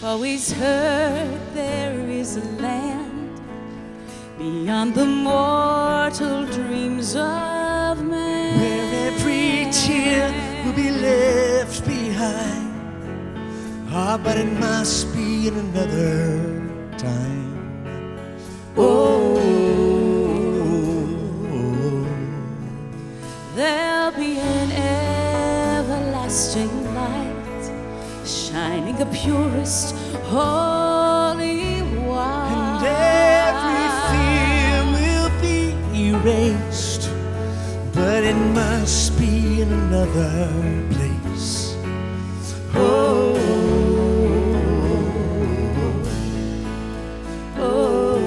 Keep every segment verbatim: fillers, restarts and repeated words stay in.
Always heard there is a land beyond the mortal dreams of man, where every tear will be left behind. Ah, but it must be in another time. Oh, there'll be an everlasting light, shining the purest holy white. And every fear will be erased, but it must be in another place. Oh, oh.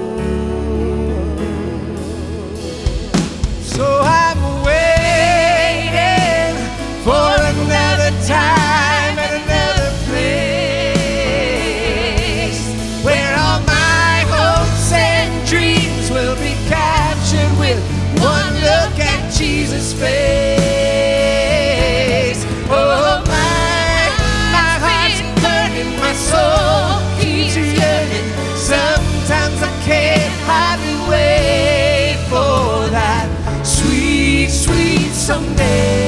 So I'm waiting for another time and another place, where all my hopes and dreams will be captured with one look at Jesus' face. Oh, my, my heart's burning, my soul keeps yearning. Sometimes I can't hardly wait for that sweet, sweet someday.